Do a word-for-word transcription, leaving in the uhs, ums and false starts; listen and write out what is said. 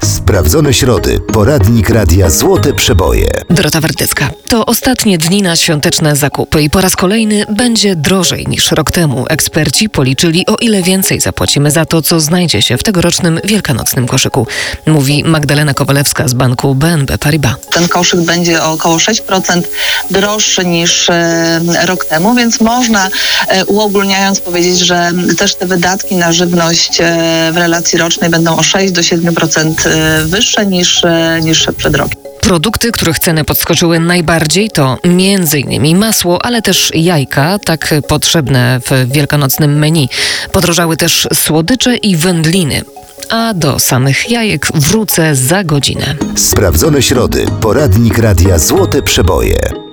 Sprawdzone środy. Poradnik Radia Złote Przeboje. Dorota Wardycka. To ostatnie dni na świąteczne zakupy i po raz kolejny będzie drożej niż rok temu. Eksperci policzyli, o ile więcej zapłacimy za to, co znajdzie się w tegorocznym wielkanocnym koszyku. Mówi Magdalena Kowalewska z banku B N P Paribas. Ten koszyk będzie o około sześć procent droższy niż e, rok temu, więc można e, uogólniając powiedzieć, że też te wydatki na żywność e, w relacji rocznej będą o sześć do siedmiu procent e, wyższe niż, e, niż przed rokiem. Produkty, których ceny podskoczyły najbardziej, to między innymi masło, ale też jajka, tak potrzebne w wielkanocnym menu. Podrożały też słodycze i wędliny. A do samych jajek wrócę za godzinę. Sprawdzone środy. Poradnik Radia Złote Przeboje.